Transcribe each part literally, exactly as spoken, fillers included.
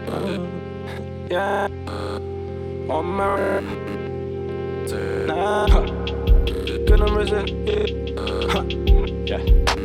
Yeah. On my nah. Gonna resist. Yeah.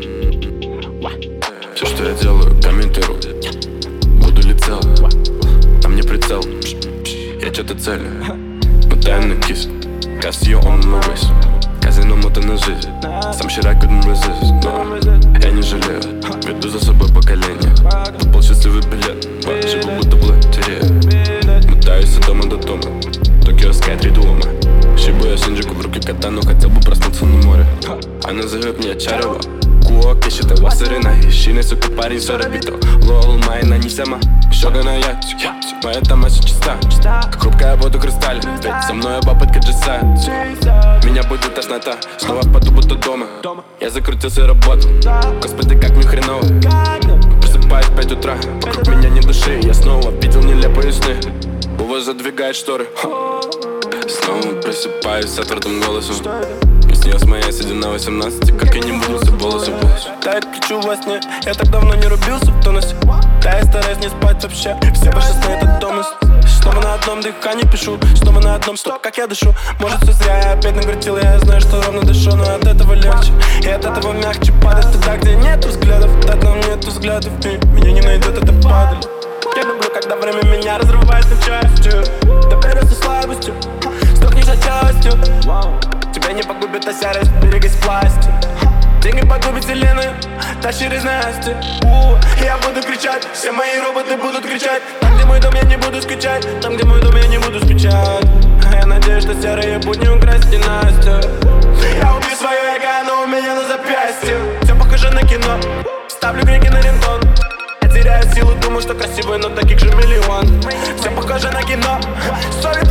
Все, что я делаю, комментирую. Буду ли цел? А мне прицел. Я что-то целю. Мотаю на кис. Cause you on my wrist. Казино мота на жизнь. Сам вчера couldn't resist. Но я не жалею. Веду за собой поколение. Попал счастливый билет. Живу будто в лотерее. Мотаюсь от дома до дома. Токио Скай три дома. Шибуя Синджику в руки катану. Хотел бы проснуться на море. Она зовет меня Чарова. Куок, ищет его сырена. Ищи, сука, парень сорабито. Лол, майна не сама. Шогана я, моя тамаша чиста. Хрупкая воду кристаль. Ведь со мной оба подкаджиса. Меня будет тошнота. Снова впаду будто дома. Я закрутился и работал. Господи, как мне хреново. Просыпаюсь в пять утра. Вокруг меня ни души. Я снова видел нелепые сны. У вас задвигает шторы. Снова просыпаюсь с отвертым голосом. Снилась моя сидя на восемнадцати, как я не буду с волосы в волос. Да, я кричу во сне, я так давно не рубился в тонусе. Да, я стараюсь не спать вообще, все ваши сны это тонус. Снова на одном дыхании пишу, снова на одном стоп, как я дышу. Может все зря, я опять нагрутил, я знаю, что ровно дышу. Но от этого легче, и от этого мягче падать туда, где нету взглядов. Да, там нету взглядов, и меня не найдет эта падаль. Я люблю, когда время меня разрывает на части. Доверился слабостью, сдохнешь от счастья. Тебя не погубит та серость, берегись пластик. Деньги погубит вселенную, тащи из Насти. Я буду кричать, все мои роботы будут кричать. Там, где мой дом, я не буду скучать. Там, где мой дом, я не буду скучать. Я надеюсь, что серые будни украсть не Настя. Я убью свое эго, оно у меня на запястье. Все похоже на кино, ставлю крики на рингтон. Я теряю силу, думаю, что красивый, но таких же миллион. Все похоже на кино,